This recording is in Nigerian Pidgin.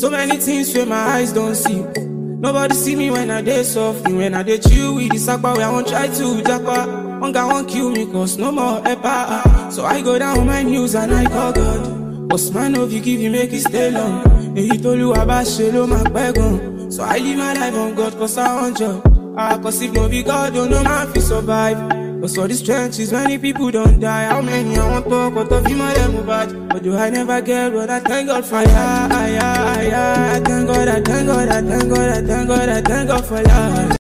So many things where my eyes don't see. Nobody see me when I dey soft. When I dey chill with the sakpa, where I won't try to japa. One guy won't kill me cause no more epa. So I go down on my knees and I call God. Boss man, if you give you make it stay long. He told you about shelo my pegon. So I live my life on God cause I want job. Cause if no be God, don't know man fi survive. Cause for these trenches, many people don't die. How many I want talk, but of you my them bad. But do I never get what I thank God for? I thank God, I thank God, I thank God, I thank God, I thank God for life.